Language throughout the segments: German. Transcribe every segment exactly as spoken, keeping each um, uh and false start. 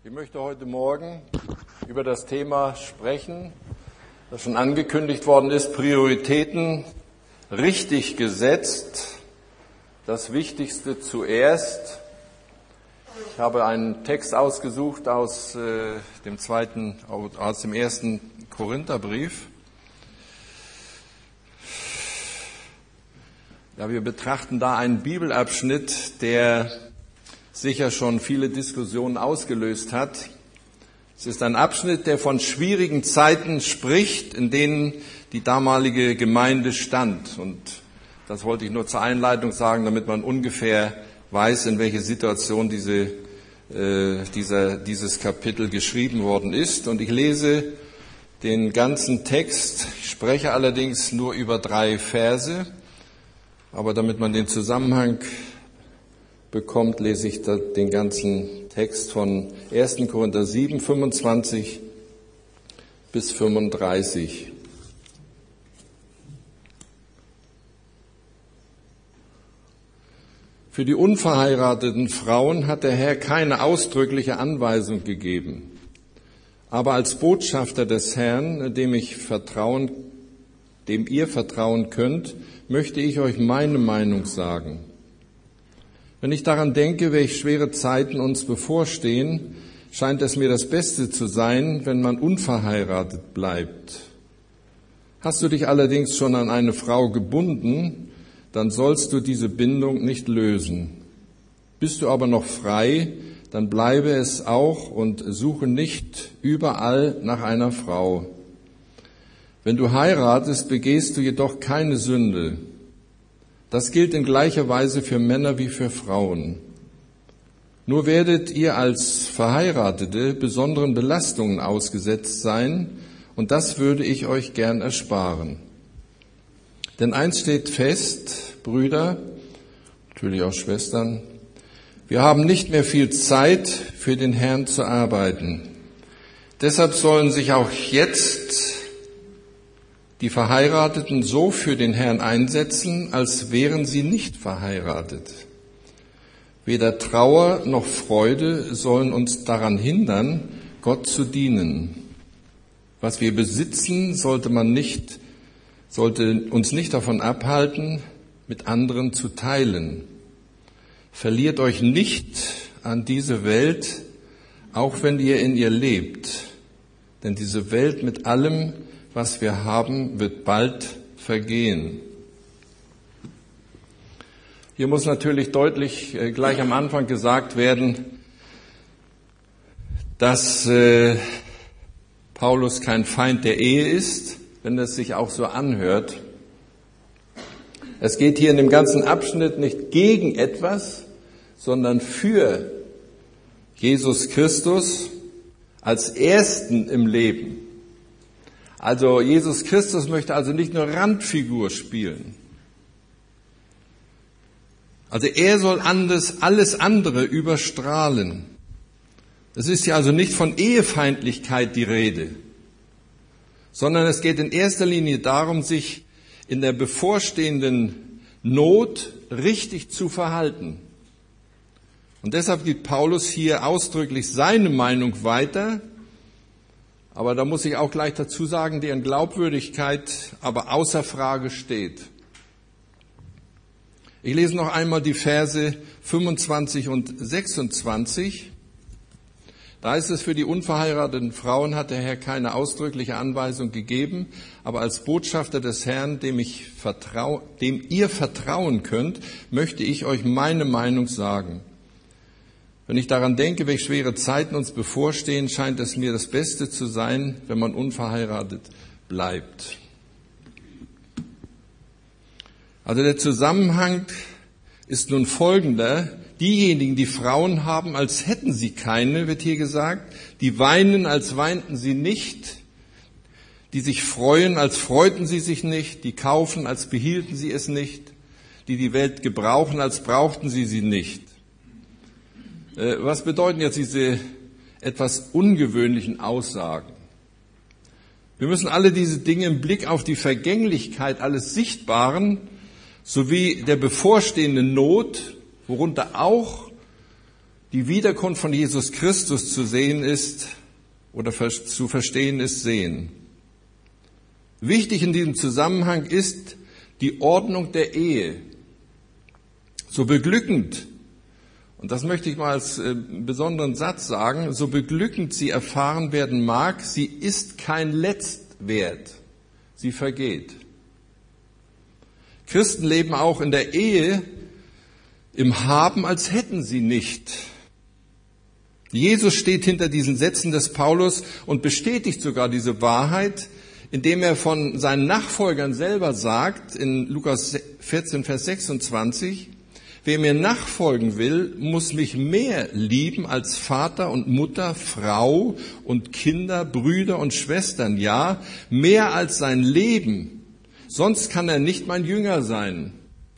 Ich möchte heute Morgen über das Thema sprechen, das schon angekündigt worden ist, Prioritäten richtig gesetzt, das Wichtigste zuerst. Ich habe einen Text ausgesucht aus äh, dem zweiten, aus dem ersten Korintherbrief. Ja, wir betrachten da einen Bibelabschnitt, der sicher schon viele Diskussionen ausgelöst hat. Es ist ein Abschnitt, der von schwierigen Zeiten spricht, in denen die damalige Gemeinde stand. Und das wollte ich nur zur Einleitung sagen, damit man ungefähr weiß, in welche Situation diese, äh, dieser, dieses Kapitel geschrieben worden ist. Und ich lese den ganzen Text. Ich spreche allerdings nur über drei Verse. Aber damit man den Zusammenhang bekommt, lese ich den ganzen Text von ersten Korinther sieben, fünfundzwanzig bis fünfunddreißig. Für die unverheirateten Frauen hat der Herr keine ausdrückliche Anweisung gegeben. Aber als Botschafter des Herrn, dem ich vertrauen, dem ihr vertrauen könnt, möchte ich euch meine Meinung sagen. Wenn ich daran denke, welche schwere Zeiten uns bevorstehen, scheint es mir das Beste zu sein, wenn man unverheiratet bleibt. Hast du dich allerdings schon an eine Frau gebunden, dann sollst du diese Bindung nicht lösen. Bist du aber noch frei, dann bleibe es auch und suche nicht überall nach einer Frau. Wenn du heiratest, begehst du jedoch keine Sünde. Das gilt in gleicher Weise für Männer wie für Frauen. Nur werdet ihr als Verheiratete besonderen Belastungen ausgesetzt sein, und das würde ich euch gern ersparen. Denn eins steht fest, Brüder, natürlich auch Schwestern, wir haben nicht mehr viel Zeit, für den Herrn zu arbeiten. Deshalb sollen sich auch jetzt die Verheirateten so für den Herrn einsetzen, als wären sie nicht verheiratet. Weder Trauer noch Freude sollen uns daran hindern, Gott zu dienen. Was wir besitzen, sollte man nicht, sollte uns nicht davon abhalten, mit anderen zu teilen. Verliert euch nicht an diese Welt, auch wenn ihr in ihr lebt. Denn diese Welt mit allem, was wir haben, wird bald vergehen. Hier muss natürlich deutlich äh, gleich am Anfang gesagt werden, dass äh, Paulus kein Feind der Ehe ist, wenn es sich auch so anhört. Es geht hier in dem ganzen Abschnitt nicht gegen etwas, sondern für Jesus Christus als Ersten im Leben. Also Jesus Christus möchte also nicht nur Randfigur spielen. Also er soll anders, alles andere überstrahlen. Es ist ja also nicht von Ehefeindlichkeit die Rede, sondern es geht in erster Linie darum, sich in der bevorstehenden Not richtig zu verhalten. Und deshalb gibt Paulus hier ausdrücklich seine Meinung weiter. Aber da muss ich auch gleich dazu sagen, deren Glaubwürdigkeit aber außer Frage steht. Ich lese noch einmal die Verse fünfundzwanzig und sechsundzwanzig. Da ist es, für die unverheirateten Frauen hat der Herr keine ausdrückliche Anweisung gegeben, aber als Botschafter des Herrn, dem ich vertrau, dem ihr vertrauen könnt, möchte ich euch meine Meinung sagen. Wenn ich daran denke, welche schwere Zeiten uns bevorstehen, scheint es mir das Beste zu sein, wenn man unverheiratet bleibt. Also der Zusammenhang ist nun folgender. Diejenigen, die Frauen haben, als hätten sie keine, wird hier gesagt, die weinen, als weinten sie nicht, die sich freuen, als freuten sie sich nicht, die kaufen, als behielten sie es nicht, die die Welt gebrauchen, als brauchten sie sie nicht. Was bedeuten jetzt diese etwas ungewöhnlichen Aussagen? Wir müssen alle diese Dinge im Blick auf die Vergänglichkeit alles Sichtbaren sowie der bevorstehenden Not, worunter auch die Wiederkunft von Jesus Christus zu sehen ist oder zu verstehen ist, sehen. Wichtig in diesem Zusammenhang ist die Ordnung der Ehe. So beglückend, und das möchte ich mal als äh, besonderen Satz sagen, so beglückend sie erfahren werden mag, sie ist kein Letztwert, sie vergeht. Christen leben auch in der Ehe im Haben, als hätten sie nicht. Jesus steht hinter diesen Sätzen des Paulus und bestätigt sogar diese Wahrheit, indem er von seinen Nachfolgern selber sagt, in Lukas vierzehn, Vers sechsundzwanzig, wer mir nachfolgen will, muss mich mehr lieben als Vater und Mutter, Frau und Kinder, Brüder und Schwestern, ja, mehr als sein Leben. Sonst kann er nicht mein Jünger sein.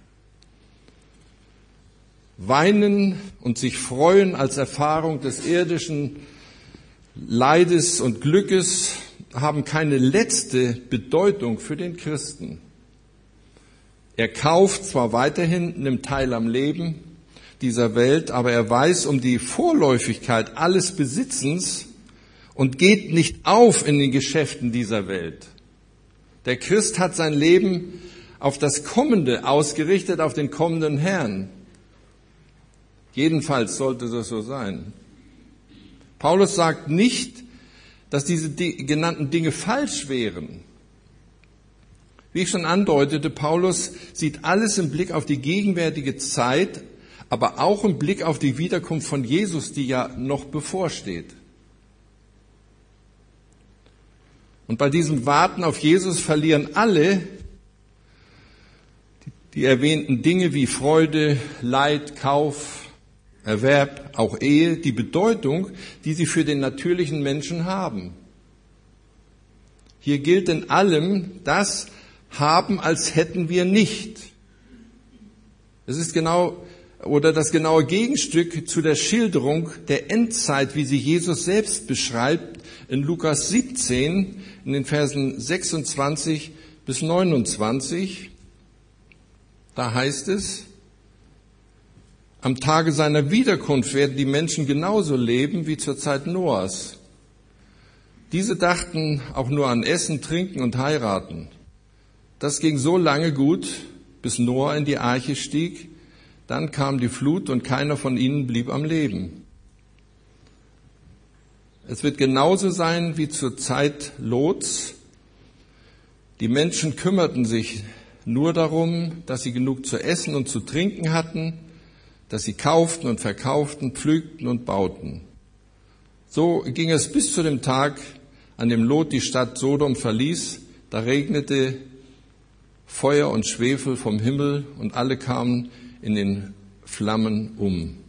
Weinen und sich freuen als Erfahrung des irdischen Leides und Glückes haben keine letzte Bedeutung für den Christen. Er kauft zwar weiterhin, nimmt teil am Leben dieser Welt, aber er weiß um die Vorläufigkeit alles Besitzens und geht nicht auf in den Geschäften dieser Welt. Der Christ hat sein Leben auf das Kommende ausgerichtet, auf den kommenden Herrn. Jedenfalls sollte das so sein. Paulus sagt nicht, dass diese genannten Dinge falsch wären. Wie ich schon andeutete, Paulus sieht alles im Blick auf die gegenwärtige Zeit, aber auch im Blick auf die Wiederkunft von Jesus, die ja noch bevorsteht. Und bei diesem Warten auf Jesus verlieren alle die erwähnten Dinge wie Freude, Leid, Kauf, Erwerb, auch Ehe, die Bedeutung, die sie für den natürlichen Menschen haben. Hier gilt in allem das Haben, als hätten wir nicht. Es ist genau oder das genaue Gegenstück zu der Schilderung der Endzeit, wie sie Jesus selbst beschreibt in Lukas siebzehn, in den Versen sechsundzwanzig bis neunundzwanzig. Da heißt es: Am Tage seiner Wiederkunft werden die Menschen genauso leben wie zur Zeit Noahs. Diese dachten auch nur an Essen, Trinken und Heiraten. Das ging so lange gut, bis Noah in die Arche stieg. Dann kam die Flut und keiner von ihnen blieb am Leben. Es wird genauso sein wie zur Zeit Lots. Die Menschen kümmerten sich nur darum, dass sie genug zu essen und zu trinken hatten, dass sie kauften und verkauften, pflügten und bauten. So ging es bis zu dem Tag, an dem Lot die Stadt Sodom verließ. Da regnete Feuer und Schwefel vom Himmel und alle kamen in den Flammen um.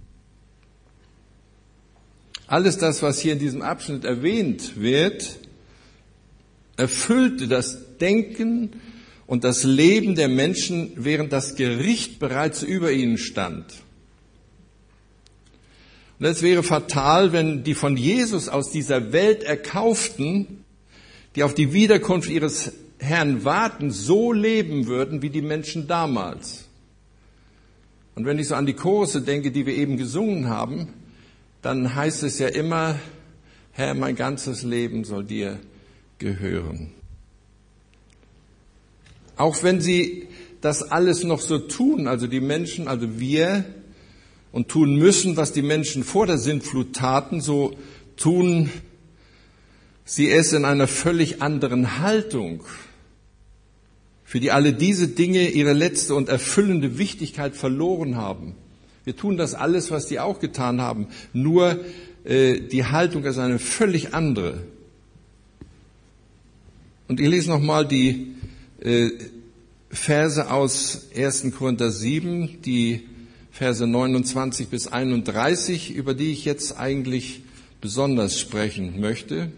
Alles das, was hier in diesem Abschnitt erwähnt wird, erfüllte das Denken und das Leben der Menschen, während das Gericht bereits über ihnen stand. Und es wäre fatal, wenn die von Jesus aus dieser Welt Erkauften, die auf die Wiederkunft ihres Herrn warten, so leben würden wie die Menschen damals. Und wenn ich so an die Chorus denke, die wir eben gesungen haben, dann heißt es ja immer: Herr, mein ganzes Leben soll dir gehören. Auch wenn sie das alles noch so tun, also die Menschen, also wir, und tun müssen, was die Menschen vor der Sintflut taten, so tun sie es in einer völlig anderen Haltung, für die alle diese Dinge ihre letzte und erfüllende Wichtigkeit verloren haben. Wir tun das alles, was die auch getan haben, nur äh, die Haltung ist eine völlig andere. Und ich lese nochmal die äh, Verse aus ersten Korinther sieben, die Verse neunundzwanzig bis einunddreißig, über die ich jetzt eigentlich besonders sprechen möchte.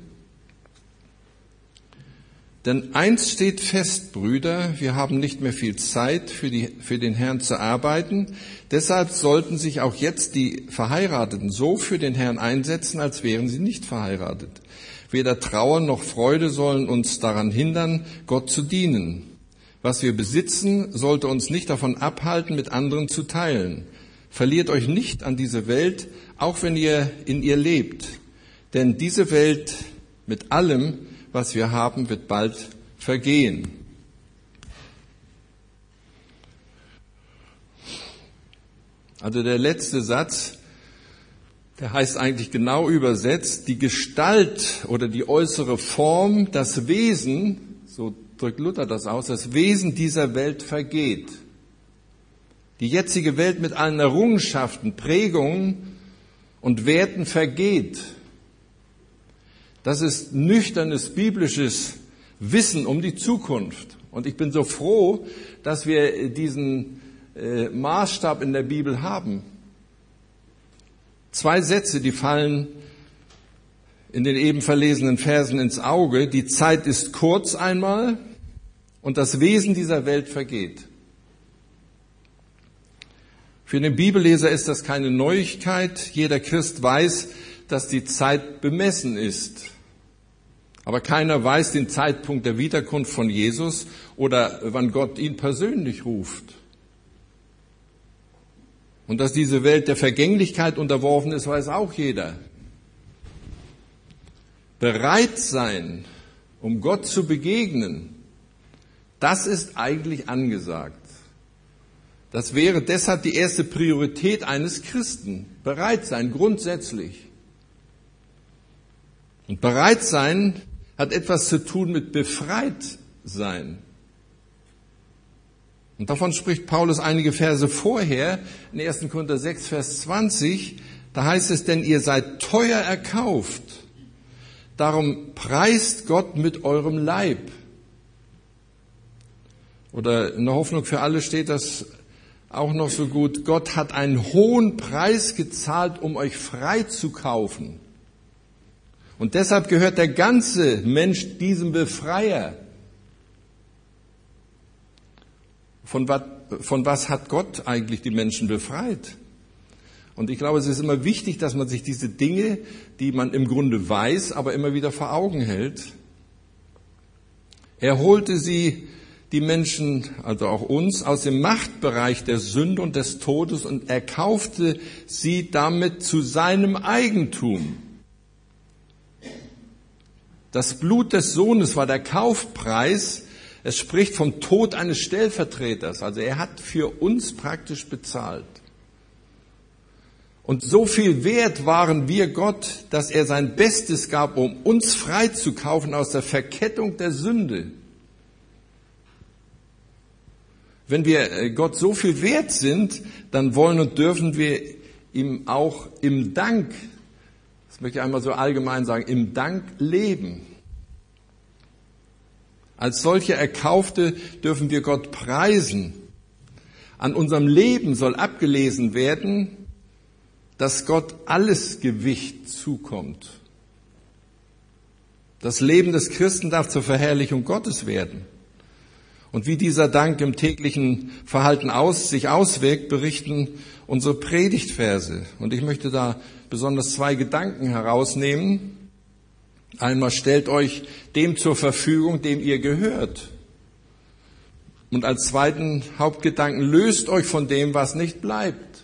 Denn eins steht fest, Brüder, wir haben nicht mehr viel Zeit, für, die, für den Herrn zu arbeiten. Deshalb sollten sich auch jetzt die Verheirateten so für den Herrn einsetzen, als wären sie nicht verheiratet. Weder Trauer noch Freude sollen uns daran hindern, Gott zu dienen. Was wir besitzen, sollte uns nicht davon abhalten, mit anderen zu teilen. Verliert euch nicht an diese Welt, auch wenn ihr in ihr lebt. Denn diese Welt mit allem, was wir haben, wird bald vergehen. Also der letzte Satz, der heißt eigentlich genau übersetzt, die Gestalt oder die äußere Form, das Wesen, so drückt Luther das aus, das Wesen dieser Welt vergeht. Die jetzige Welt mit allen Errungenschaften, Prägungen und Werten vergeht. Das ist nüchternes biblisches Wissen um die Zukunft. Und ich bin so froh, dass wir diesen äh, Maßstab in der Bibel haben. Zwei Sätze, die fallen in den eben verlesenen Versen ins Auge. Die Zeit ist kurz einmal und das Wesen dieser Welt vergeht. Für den Bibelleser ist das keine Neuigkeit. Jeder Christ weiß, dass die Zeit bemessen ist. Aber keiner weiß den Zeitpunkt der Wiederkunft von Jesus oder wann Gott ihn persönlich ruft. Und dass diese Welt der Vergänglichkeit unterworfen ist, weiß auch jeder. Bereit sein, um Gott zu begegnen, das ist eigentlich angesagt. Das wäre deshalb die erste Priorität eines Christen. Bereit sein, grundsätzlich. Und bereit sein hat etwas zu tun mit befreit sein. Und davon spricht Paulus einige Verse vorher, in ersten Korinther sechs, Vers zwanzig. Da heißt es, denn ihr seid teuer erkauft. Darum preist Gott mit eurem Leib. Oder in der Hoffnung für alle steht das auch noch so gut. Gott hat einen hohen Preis gezahlt, um euch frei zu kaufen. Und deshalb gehört der ganze Mensch diesem Befreier. Von was, von was hat Gott eigentlich die Menschen befreit? Und ich glaube, es ist immer wichtig, dass man sich diese Dinge, die man im Grunde weiß, aber immer wieder vor Augen hält. Er holte sie, die Menschen, also auch uns, aus dem Machtbereich der Sünde und des Todes und erkaufte sie damit zu seinem Eigentum. Das Blut des Sohnes war der Kaufpreis. Es spricht vom Tod eines Stellvertreters. Also er hat für uns praktisch bezahlt. Und so viel wert waren wir Gott, dass er sein Bestes gab, um uns freizukaufen aus der Verkettung der Sünde. Wenn wir Gott so viel wert sind, dann wollen und dürfen wir ihm auch im Dank, das möchte ich einmal so allgemein sagen, im Dank leben. Als solche Erkaufte dürfen wir Gott preisen. An unserem Leben soll abgelesen werden, dass Gott alles Gewicht zukommt. Das Leben des Christen darf zur Verherrlichung Gottes werden. Und wie dieser Dank im täglichen Verhalten aus, sich auswirkt, berichten unsere Predigtverse. Und ich möchte da besonders zwei Gedanken herausnehmen. Einmal stellt euch dem zur Verfügung, dem ihr gehört. Und als zweiten Hauptgedanken, löst euch von dem, was nicht bleibt.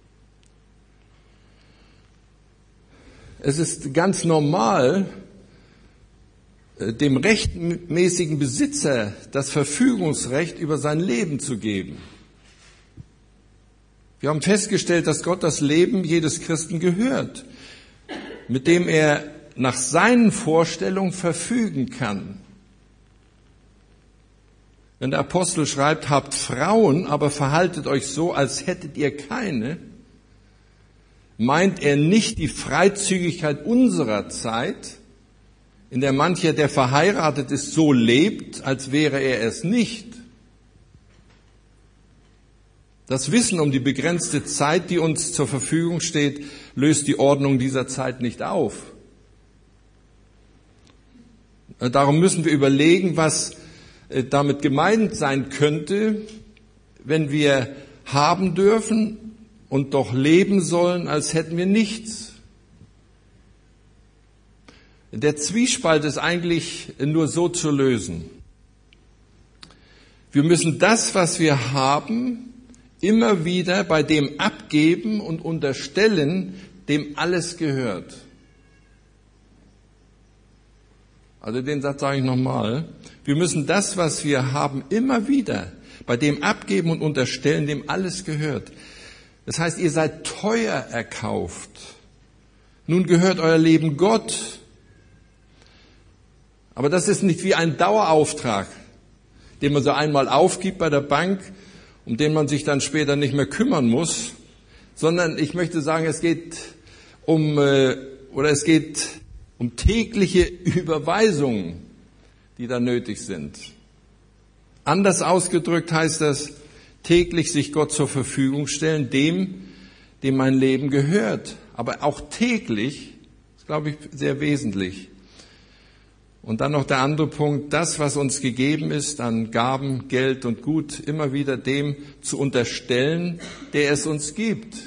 Es ist ganz normal, dem rechtmäßigen Besitzer das Verfügungsrecht über sein Leben zu geben. Wir haben festgestellt, dass Gott das Leben jedes Christen gehört, mit dem er nach seinen Vorstellungen verfügen kann. Wenn der Apostel schreibt, habt Frauen, aber verhaltet euch so, als hättet ihr keine, meint er nicht die Freizügigkeit unserer Zeit, in der mancher, der verheiratet ist, so lebt, als wäre er es nicht. Das Wissen um die begrenzte Zeit, die uns zur Verfügung steht, löst die Ordnung dieser Zeit nicht auf. Darum müssen wir überlegen, was damit gemeint sein könnte, wenn wir haben dürfen und doch leben sollen, als hätten wir nichts. Der Zwiespalt ist eigentlich nur so zu lösen. Wir müssen das, was wir haben, immer wieder bei dem abgeben und unterstellen, dem alles gehört. Also den Satz sage ich nochmal. Wir müssen das, was wir haben, immer wieder bei dem abgeben und unterstellen, dem alles gehört. Das heißt, ihr seid teuer erkauft. Nun gehört euer Leben Gott. Aber das ist nicht wie ein Dauerauftrag, den man so einmal aufgibt bei der Bank, um den man sich dann später nicht mehr kümmern muss, sondern ich möchte sagen, es geht um, oder es geht um tägliche Überweisungen, die da nötig sind. Anders ausgedrückt heißt das, täglich sich Gott zur Verfügung stellen, dem, dem mein Leben gehört. Aber auch täglich, das ist, glaube ich, sehr wesentlich. Und dann noch der andere Punkt, das, was uns gegeben ist an Gaben, Geld und Gut, immer wieder dem zu unterstellen, der es uns gibt.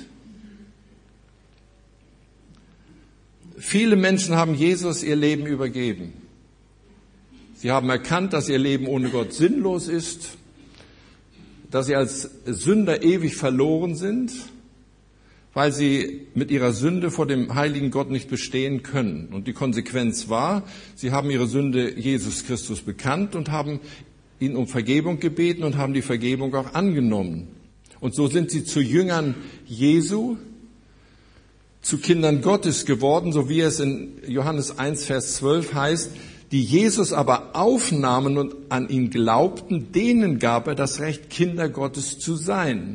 Viele Menschen haben Jesus ihr Leben übergeben. Sie haben erkannt, dass ihr Leben ohne Gott sinnlos ist, dass sie als Sünder ewig verloren sind, weil sie mit ihrer Sünde vor dem heiligen Gott nicht bestehen können. Und die Konsequenz war, sie haben ihre Sünde Jesus Christus bekannt und haben ihn um Vergebung gebeten und haben die Vergebung auch angenommen. Und so sind sie zu Jüngern Jesu, zu Kindern Gottes geworden, so wie es in Johannes eins, Vers zwölf heißt, die Jesus aber aufnahmen und an ihn glaubten, denen gab er das Recht, Kinder Gottes zu sein.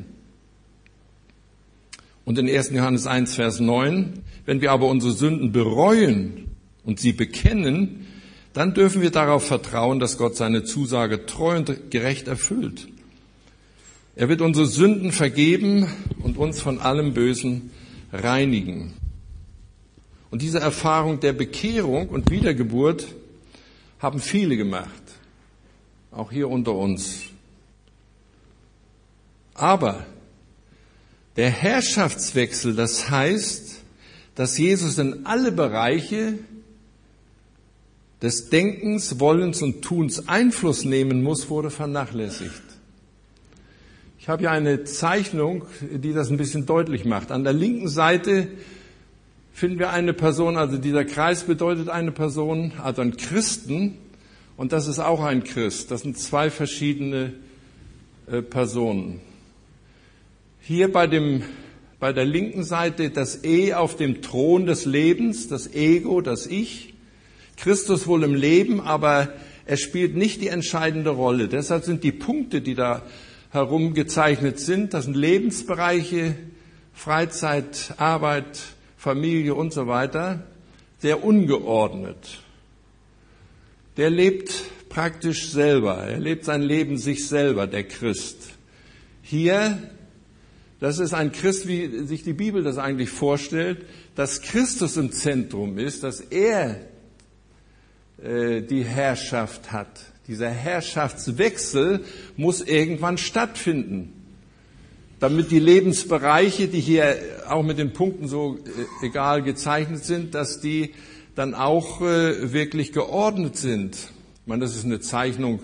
Und in ersten Johannes eins, Vers neun, wenn wir aber unsere Sünden bereuen und sie bekennen, dann dürfen wir darauf vertrauen, dass Gott seine Zusage treu und gerecht erfüllt. Er wird unsere Sünden vergeben und uns von allem Bösen reinigen. Und diese Erfahrung der Bekehrung und Wiedergeburt haben viele gemacht, auch hier unter uns. Aber der Herrschaftswechsel, das heißt, dass Jesus in alle Bereiche des Denkens, Wollens und Tuns Einfluss nehmen muss, wurde vernachlässigt. Ich habe hier eine Zeichnung, die das ein bisschen deutlich macht. An der linken Seite finden wir eine Person, also dieser Kreis bedeutet eine Person, also ein Christen, und das ist auch ein Christ. Das sind zwei verschiedene äh, Personen. Hier bei dem, bei der linken Seite das E auf dem Thron des Lebens, das Ego, das Ich. Christus wohl im Leben, aber er spielt nicht die entscheidende Rolle. Deshalb sind die Punkte, die da herumgezeichnet sind, das sind Lebensbereiche, Freizeit, Arbeit, Familie und so weiter, sehr ungeordnet. Der lebt praktisch selber, er lebt sein Leben sich selber, der Christ. Hier, das ist ein Christ, wie sich die Bibel das eigentlich vorstellt, dass Christus im Zentrum ist, dass er äh, die Herrschaft hat. Dieser Herrschaftswechsel muss irgendwann stattfinden, damit die Lebensbereiche, die hier auch mit den Punkten so äh, egal gezeichnet sind, dass die dann auch äh, wirklich geordnet sind. Ich meine, das ist eine Zeichnung,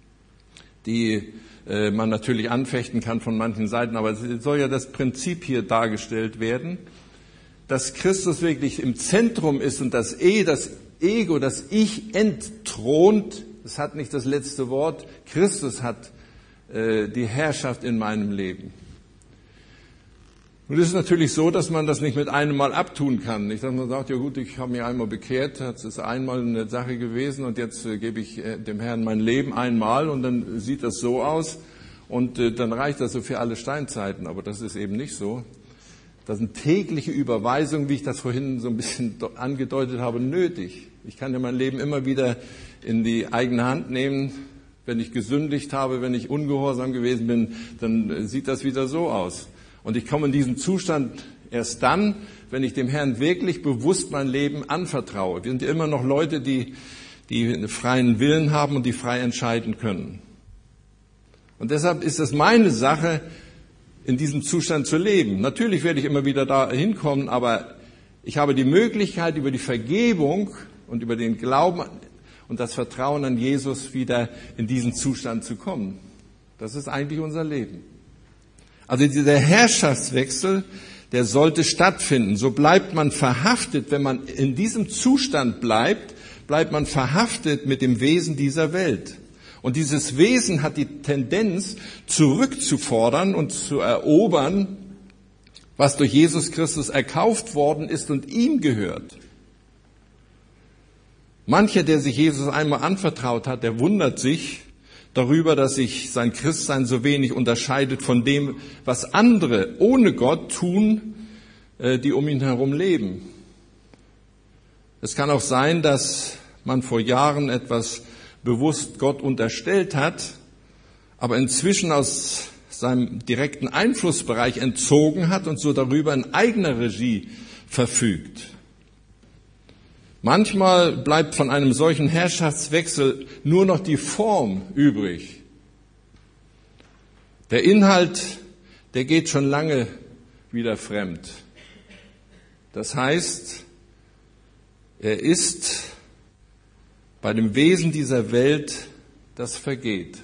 die äh, man natürlich anfechten kann von manchen Seiten, aber es soll ja das Prinzip hier dargestellt werden, dass Christus wirklich im Zentrum ist und das E, das Ego, das Ich entthront. Das hat nicht das letzte Wort. Christus hat äh, die Herrschaft in meinem Leben. Und es ist natürlich so, dass man das nicht mit einem Mal abtun kann. Nicht, dass man sagt, ja gut, ich habe mich einmal bekehrt, das ist einmal eine Sache gewesen und jetzt äh, gebe ich äh, dem Herrn mein Leben einmal und dann sieht das so aus und äh, dann reicht das so für alle Steinzeiten. Aber das ist eben nicht so. Das sind tägliche Überweisungen, wie ich das vorhin so ein bisschen angedeutet habe, nötig. Ich kann ja mein Leben immer wieder in die eigene Hand nehmen. Wenn ich gesündigt habe, wenn ich ungehorsam gewesen bin, dann sieht das wieder so aus. Und ich komme in diesen Zustand erst dann, wenn ich dem Herrn wirklich bewusst mein Leben anvertraue. Wir sind ja immer noch Leute, die, die einen freien Willen haben und die frei entscheiden können. Und deshalb ist es meine Sache, in diesem Zustand zu leben. Natürlich werde ich immer wieder da hinkommen, aber ich habe die Möglichkeit, über die Vergebung und über den Glauben und das Vertrauen an Jesus wieder in diesen Zustand zu kommen. Das ist eigentlich unser Leben. Also dieser Herrschaftswechsel, der sollte stattfinden. So bleibt man verhaftet, wenn man in diesem Zustand bleibt, bleibt man verhaftet mit dem Wesen dieser Welt. Und dieses Wesen hat die Tendenz, zurückzufordern und zu erobern, was durch Jesus Christus erkauft worden ist und ihm gehört. Mancher, der sich Jesus einmal anvertraut hat, der wundert sich darüber, dass sich sein Christsein so wenig unterscheidet von dem, was andere ohne Gott tun, die um ihn herum leben. Es kann auch sein, dass man vor Jahren etwas bewusst Gott unterstellt hat, aber inzwischen aus seinem direkten Einflussbereich entzogen hat und so darüber in eigener Regie verfügt. Manchmal bleibt von einem solchen Herrschaftswechsel nur noch die Form übrig. Der Inhalt, der geht schon lange wieder fremd. Das heißt, er ist bei dem Wesen dieser Welt, das vergeht.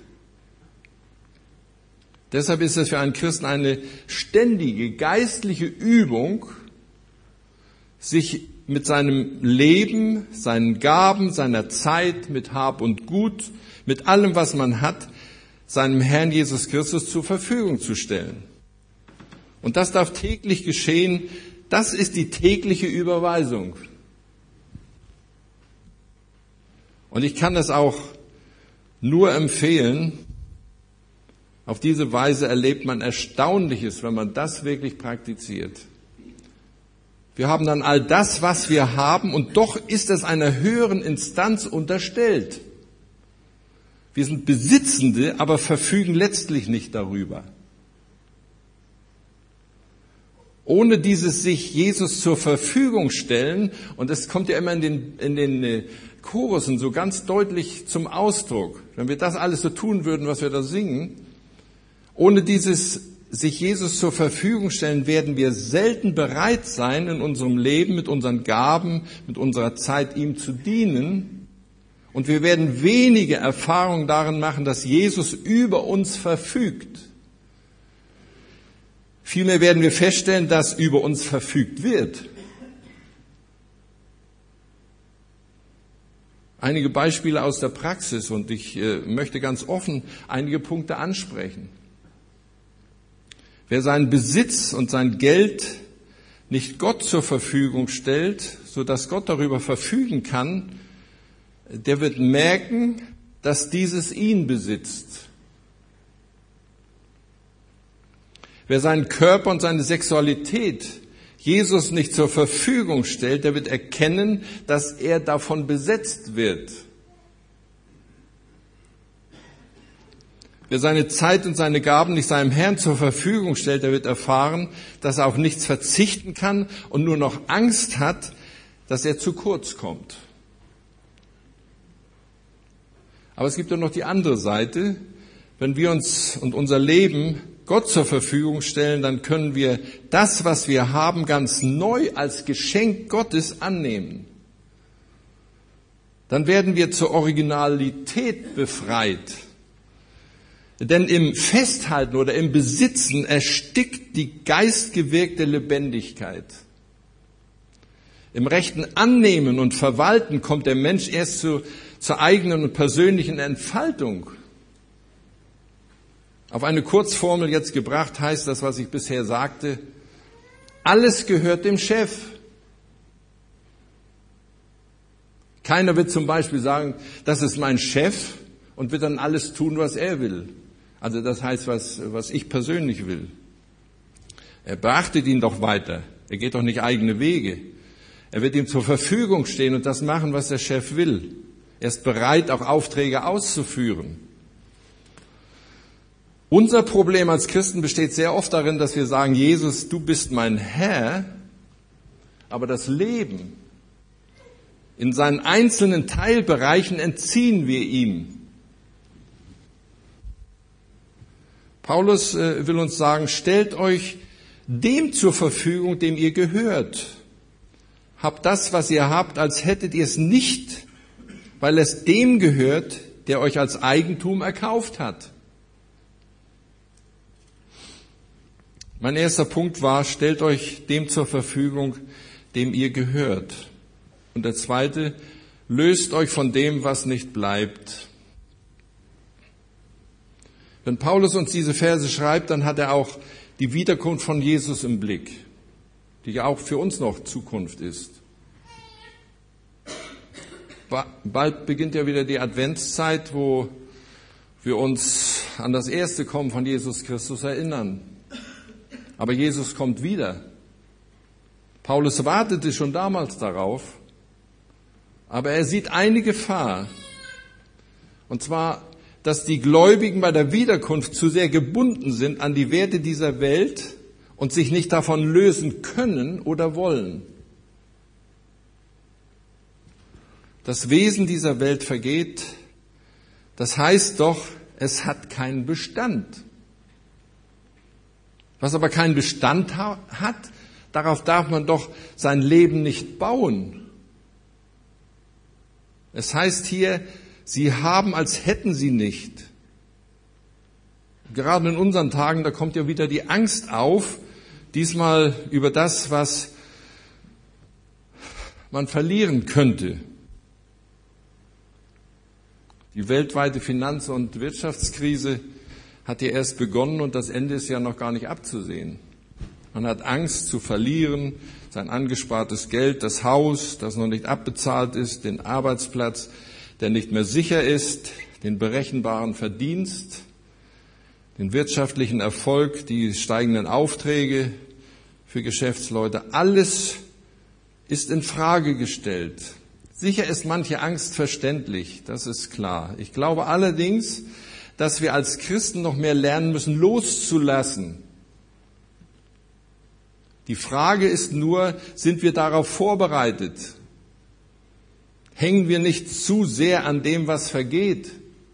Deshalb ist es für einen Christen eine ständige geistliche Übung, sich mit seinem Leben, seinen Gaben, seiner Zeit, mit Hab und Gut, mit allem, was man hat, seinem Herrn Jesus Christus zur Verfügung zu stellen. Und das darf täglich geschehen. Das ist die tägliche Überweisung. Und ich kann das auch nur empfehlen. Auf diese Weise erlebt man Erstaunliches, wenn man das wirklich praktiziert. Wir haben dann all das, was wir haben, und doch ist es einer höheren Instanz unterstellt. Wir sind Besitzende, aber verfügen letztlich nicht darüber. Ohne dieses sich Jesus zur Verfügung stellen, und es kommt ja immer in den, in den Chorussen so ganz deutlich zum Ausdruck, wenn wir das alles so tun würden, was wir da singen, ohne dieses sich Jesus zur Verfügung stellen, werden wir selten bereit sein, in unserem Leben mit unseren Gaben, mit unserer Zeit ihm zu dienen. Und wir werden wenige Erfahrungen darin machen, dass Jesus über uns verfügt. Vielmehr werden wir feststellen, dass über uns verfügt wird. Einige Beispiele aus der Praxis, und ich äh, möchte ganz offen einige Punkte ansprechen. Wer seinen Besitz und sein Geld nicht Gott zur Verfügung stellt, sodass Gott darüber verfügen kann, der wird merken, dass dieses ihn besitzt. Wer seinen Körper und seine Sexualität Jesus nicht zur Verfügung stellt, der wird erkennen, dass er davon besetzt wird. Wer seine Zeit und seine Gaben nicht seinem Herrn zur Verfügung stellt, der wird erfahren, dass er auf nichts verzichten kann und nur noch Angst hat, dass er zu kurz kommt. Aber es gibt doch noch die andere Seite. Wenn wir uns und unser Leben Gott zur Verfügung stellen, dann können wir das, was wir haben, ganz neu als Geschenk Gottes annehmen. Dann werden wir zur Originalität befreit. Denn im Festhalten oder im Besitzen erstickt die geistgewirkte Lebendigkeit. Im rechten Annehmen und Verwalten kommt der Mensch erst zu, zur eigenen und persönlichen Entfaltung. Auf eine Kurzformel jetzt gebracht heißt das, was ich bisher sagte, alles gehört dem Chef. Keiner wird zum Beispiel sagen, das ist mein Chef, und wird dann alles tun, was er will. Also das heißt, was, was ich persönlich will. Er beachtet ihn doch weiter. Er geht doch nicht eigene Wege. Er wird ihm zur Verfügung stehen und das machen, was der Chef will. Er ist bereit, auch Aufträge auszuführen. Unser Problem als Christen besteht sehr oft darin, dass wir sagen, Jesus, du bist mein Herr, aber das Leben in seinen einzelnen Teilbereichen entziehen wir ihm. Paulus will uns sagen, stellt euch dem zur Verfügung, dem ihr gehört. Habt das, was ihr habt, als hättet ihr es nicht, weil es dem gehört, der euch als Eigentum erkauft hat. Mein erster Punkt war, stellt euch dem zur Verfügung, dem ihr gehört. Und der zweite, löst euch von dem, was nicht bleibt. Wenn Paulus uns diese Verse schreibt, dann hat er auch die Wiederkunft von Jesus im Blick, die ja auch für uns noch Zukunft ist. Bald beginnt ja wieder die Adventszeit, wo wir uns an das erste Kommen von Jesus Christus erinnern. Aber Jesus kommt wieder. Paulus wartete schon damals darauf, aber er sieht eine Gefahr. Und zwar, dass die Gläubigen bei der Wiederkunft zu sehr gebunden sind an die Werte dieser Welt und sich nicht davon lösen können oder wollen. Das Wesen dieser Welt vergeht. Das heißt doch, es hat keinen Bestand. Was aber keinen Bestand hat, darauf darf man doch sein Leben nicht bauen. Es heißt hier, sie haben, als hätten sie nicht. Gerade in unseren Tagen, da kommt ja wieder die Angst auf, diesmal über das, was man verlieren könnte. Die weltweite Finanz- und Wirtschaftskrise hat ja erst begonnen und das Ende ist ja noch gar nicht abzusehen. Man hat Angst zu verlieren, sein angespartes Geld, das Haus, das noch nicht abbezahlt ist, den Arbeitsplatz, der nicht mehr sicher ist, den berechenbaren Verdienst, den wirtschaftlichen Erfolg, die steigenden Aufträge für Geschäftsleute. Alles ist in Frage gestellt. Sicher ist manche Angst verständlich, das ist klar. Ich glaube allerdings, dass wir als Christen noch mehr lernen müssen, loszulassen. Die Frage ist nur, sind wir darauf vorbereitet? Hängen wir nicht zu sehr an dem, was vergeht?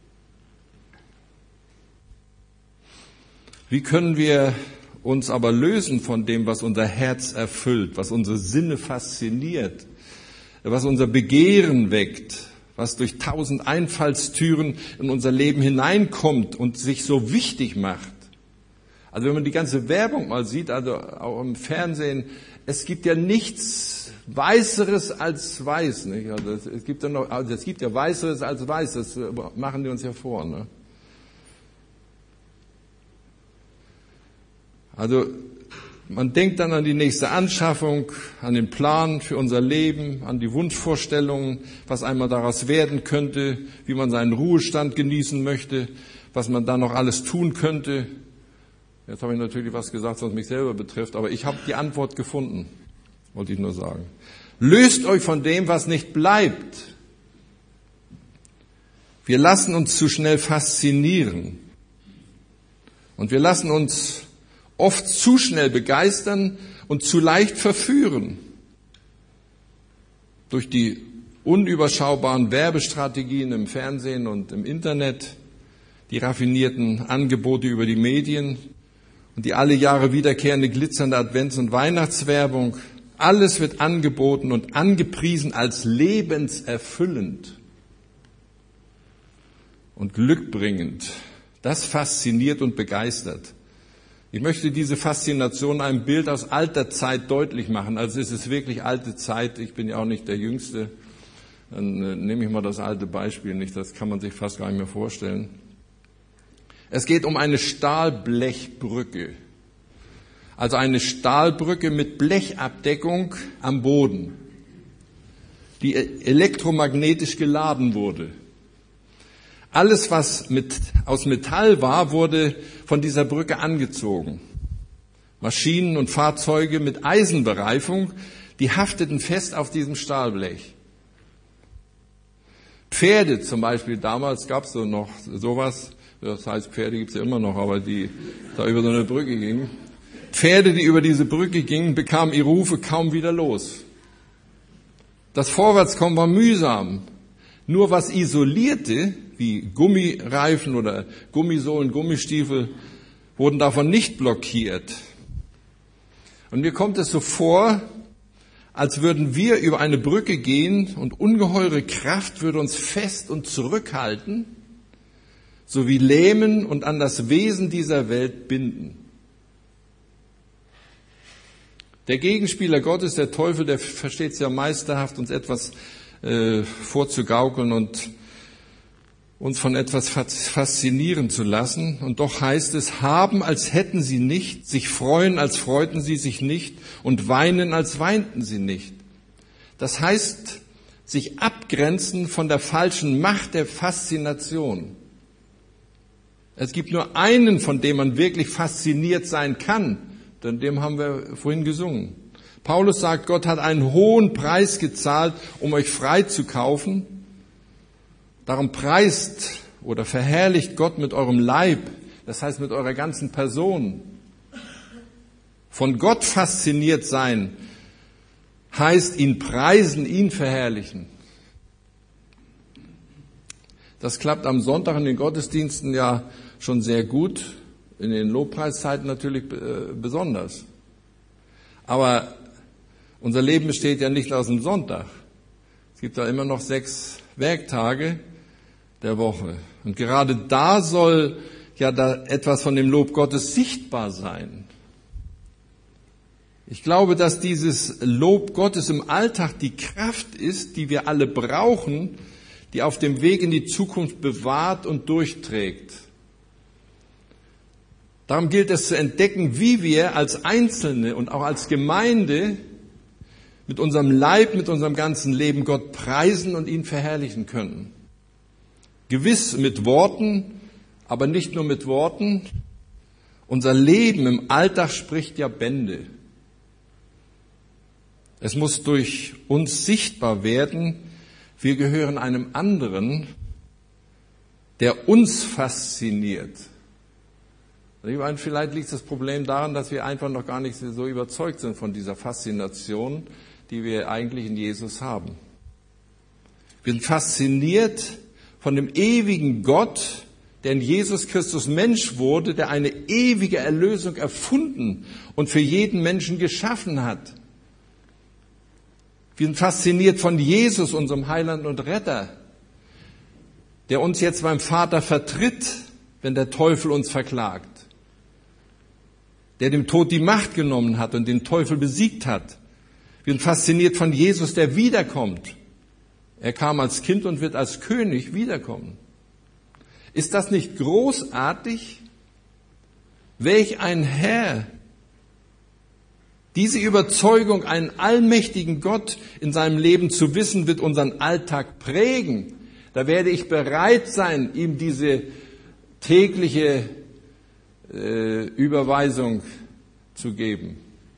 Wie können wir uns aber lösen von dem, was unser Herz erfüllt, was unsere Sinne fasziniert, was unser Begehren weckt, was durch tausend Einfallstüren in unser Leben hineinkommt und sich so wichtig macht? Also wenn man die ganze Werbung mal sieht, also auch im Fernsehen, es gibt ja nichts Weißeres als Weiß, nicht? Also es gibt ja noch, also es gibt ja Weißeres als Weiß, das machen die uns ja vor, ne? Also man denkt dann an die nächste Anschaffung, an den Plan für unser Leben, an die Wunschvorstellungen, was einmal daraus werden könnte, wie man seinen Ruhestand genießen möchte, was man da noch alles tun könnte. Jetzt habe ich natürlich was gesagt, was mich selber betrifft, aber ich habe die Antwort gefunden, wollte ich nur sagen. Löst euch von dem, was nicht bleibt. Wir lassen uns zu schnell faszinieren und wir lassen uns oft zu schnell begeistern und zu leicht verführen durch die unüberschaubaren Werbestrategien im Fernsehen und im Internet, die raffinierten Angebote über die Medien und die alle Jahre wiederkehrende glitzernde Advents- und Weihnachtswerbung. Alles wird angeboten und angepriesen als lebenserfüllend und glückbringend. Das fasziniert und begeistert. Ich möchte diese Faszination einem Bild aus alter Zeit deutlich machen. Also es ist wirklich alte Zeit. Ich bin ja auch nicht der Jüngste. Dann äh, nehme ich mal das alte Beispiel nicht. Das kann man sich fast gar nicht mehr vorstellen. Es geht um eine Stahlblechbrücke. Also eine Stahlbrücke mit Blechabdeckung am Boden, die elektromagnetisch geladen wurde. Alles, was mit, aus Metall war, wurde von dieser Brücke angezogen. Maschinen und Fahrzeuge mit Eisenbereifung, die hafteten fest auf diesem Stahlblech. Pferde zum Beispiel, damals gab es so noch sowas, das heißt Pferde gibt es ja immer noch, aber die da über so eine Brücke gingen. Pferde, die über diese Brücke gingen, bekamen ihre Hufe kaum wieder los. Das Vorwärtskommen war mühsam. Nur was isolierte, wie Gummireifen oder Gummisohlen, Gummistiefel, wurden davon nicht blockiert. Und mir kommt es so vor, als würden wir über eine Brücke gehen und ungeheure Kraft würde uns fest und zurückhalten, sowie lähmen und an das Wesen dieser Welt binden. Der Gegenspieler Gottes, der Teufel, der versteht es ja meisterhaft, uns etwas äh, vorzugaukeln und uns von etwas faszinieren zu lassen. Und doch heißt es, haben, als hätten sie nicht, sich freuen, als freuten sie sich nicht und weinen, als weinten sie nicht. Das heißt, sich abgrenzen von der falschen Macht der Faszination. Es gibt nur einen, von dem man wirklich fasziniert sein kann. Denn dem haben wir vorhin gesungen. Paulus sagt, Gott hat einen hohen Preis gezahlt, um euch frei zu kaufen. Darum preist oder verherrlicht Gott mit eurem Leib, das heißt mit eurer ganzen Person. Von Gott fasziniert sein heißt ihn preisen, ihn verherrlichen. Das klappt am Sonntag in den Gottesdiensten ja schon sehr gut. In den Lobpreiszeiten natürlich äh, besonders. Aber unser Leben besteht ja nicht aus dem Sonntag. Es gibt da immer noch sechs Werktage der Woche. Und gerade da soll ja da etwas von dem Lob Gottes sichtbar sein. Ich glaube, dass dieses Lob Gottes im Alltag die Kraft ist, die wir alle brauchen, die auf dem Weg in die Zukunft bewahrt und durchträgt. Darum gilt es zu entdecken, wie wir als Einzelne und auch als Gemeinde mit unserem Leib, mit unserem ganzen Leben Gott preisen und ihn verherrlichen können. Gewiss mit Worten, aber nicht nur mit Worten. Unser Leben im Alltag spricht ja Bände. Es muss durch uns sichtbar werden, wir gehören einem anderen, der uns fasziniert. Ich meine, vielleicht liegt das Problem daran, dass wir einfach noch gar nicht so überzeugt sind von dieser Faszination, die wir eigentlich in Jesus haben. Wir sind fasziniert von dem ewigen Gott, der in Jesus Christus Mensch wurde, der eine ewige Erlösung erfunden und für jeden Menschen geschaffen hat. Wir sind fasziniert von Jesus, unserem Heiland und Retter, der uns jetzt beim Vater vertritt, wenn der Teufel uns verklagt, der dem Tod die Macht genommen hat und den Teufel besiegt hat. Wir sind fasziniert von Jesus, der wiederkommt. Er kam als Kind und wird als König wiederkommen. Ist das nicht großartig? Welch ein Herr! Diese Überzeugung, einen allmächtigen Gott in seinem Leben zu wissen, wird unseren Alltag prägen. Da werde ich bereit sein, ihm diese tägliche äh, Überweisung zu geben.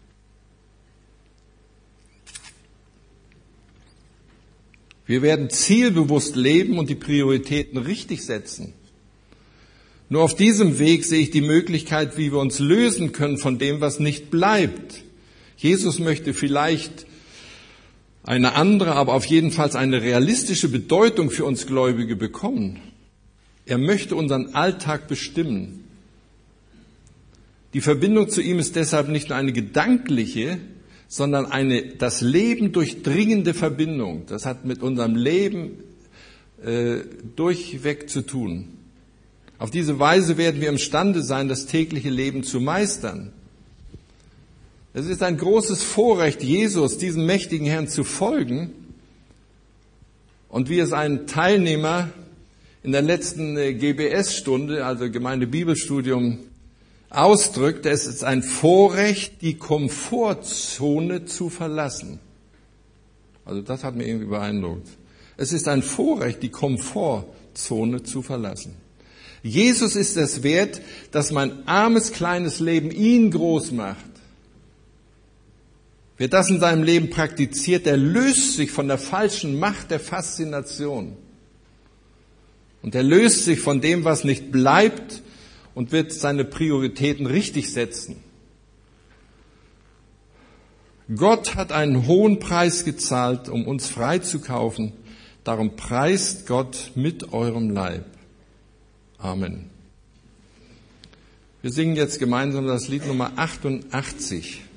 Wir werden zielbewusst leben und die Prioritäten richtig setzen. Nur auf diesem Weg sehe ich die Möglichkeit, wie wir uns lösen können von dem, was nicht bleibt. Jesus möchte vielleicht eine andere, aber auf jeden Fall eine realistische Bedeutung für uns Gläubige bekommen. Er möchte unseren Alltag bestimmen. Die Verbindung zu ihm ist deshalb nicht nur eine gedankliche, sondern eine das Leben durchdringende Verbindung. Das hat mit unserem Leben äh, durchweg zu tun. Auf diese Weise werden wir imstande sein, das tägliche Leben zu meistern. Es ist ein großes Vorrecht, Jesus, diesem mächtigen Herrn, zu folgen. Und wie es ein Teilnehmer in der letzten G B S-Stunde, also Gemeindebibelstudium, ausdrückt, es ist ein Vorrecht, die Komfortzone zu verlassen. Also das hat mich irgendwie beeindruckt. Es ist ein Vorrecht, die Komfortzone zu verlassen. Jesus ist es wert, dass mein armes, kleines Leben ihn groß macht. Wer das in seinem Leben praktiziert, der löst sich von der falschen Macht der Faszination. Und er löst sich von dem, was nicht bleibt, und wird seine Prioritäten richtig setzen. Gott hat einen hohen Preis gezahlt, um uns freizukaufen. Darum preist Gott mit eurem Leib. Amen. Wir singen jetzt gemeinsam das Lied Nummer achtundachtzig.